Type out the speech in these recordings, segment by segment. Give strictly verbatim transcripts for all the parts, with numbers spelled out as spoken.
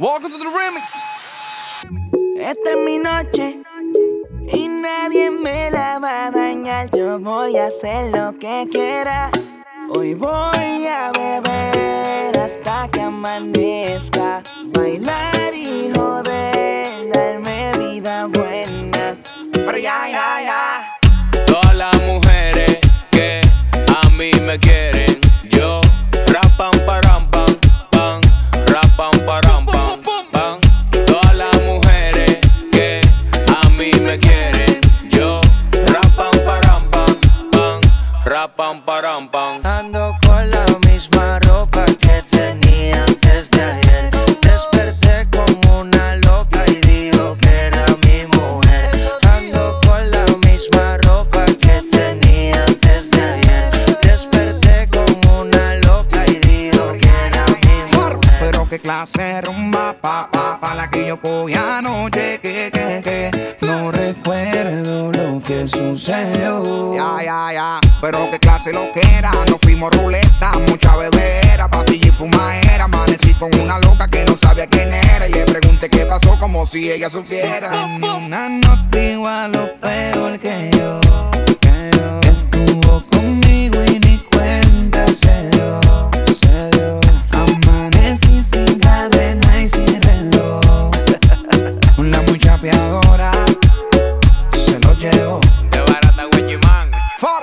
Welcome to the remix. Esta es mi noche y nadie me la va a dañar. Yo voy a hacer lo que quiera. Hoy voy a beber hasta que amanezca, bailar y joder, darme vida buena. Pero ya, ya, ya. Todas las mujeres que a mí me quieren, yo rapam param pam pam, rapam param pam pam. Todas las mujeres que a mí me quieren, yo rapam param pam pam, rapam param pam. Ando con la misma ropa que tenía antes de ayer. Desperté como una loca y dijo que era mi mujer. Ando con la misma ropa que tenía antes de ayer. Desperté como una loca y dijo que era mi mujer. Pero qué clase de rumba, pa, pa, pa la que yo cogí anoche, que, que, que no recuerdo lo que sucedió. Ya, ya, ya, pero qué clase lo que era. Nos fuimos ruleta, mucha bebera, pastilla y fumadera. Amanecí con una loca que no sabía quién era y le pregunté qué pasó como si ella supiera. Una noche igual o peor que yo, que yo. Estuvo conmigo y ni cuenta se dio, se dio. Amanecí sin cadena y sin reloj. Una muy chapeadora se lo llevó. De barata Guayimán.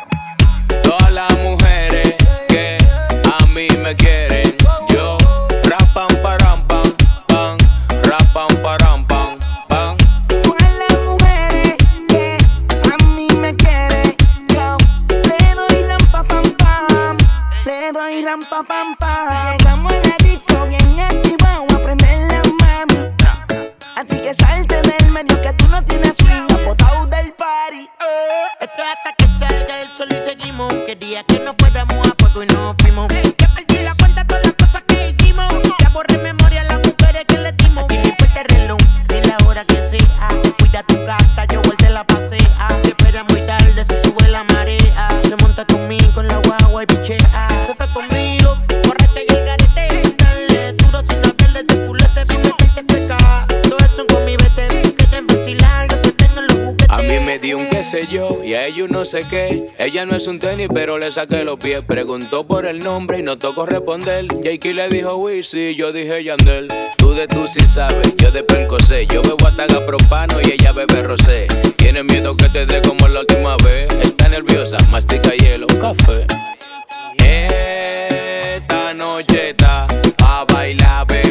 Todas las mujeres que a mí me quieren, yo rapam param pam pam, rapam param pam pam. Todas las mujeres que a mí me quieren, yo le doy rampa pam pam, le doy rampa pam pam. Llegamos a la disco bien activados a prender la mami. Así que salte del medio que tú no tienes swing, apotado del party. Esto es hasta que salga el sol y seguimos. Quería que nos fuéramos a fuego y nos fuimos. Que perdí la cuenta de todas las cosas que hicimos. Ya borré memoria a las mujeres que le dimos. Y ni importa el reloj, ni la hora que sea. Cuida tu gata, yo vuelta la pasea. Si espera muy tarde, se sube la marea. Se monta conmigo en la guagua y pichea. Se fue conmigo, borracha y el garete. Dale duro sin hablarle de culete. Si me caes de peca, todas son con mi vete. Si tú quieres vacilar, yo te tengo los juguetes. A mí me dio un qué sé yo y a ellos no sé qué. Ella no es un tenis pero le saqué los pies. Preguntó por el nombre y no tocó responder. Jakey le dijo Wizzy, yo dije Yandel. Tú de tú sí sabes, yo de Percocé. Yo bebo hasta propano y ella bebe rosé. Tiene miedo que te dé como la última vez. Está nerviosa, mastica hielo, café. Esta noche está a bailar,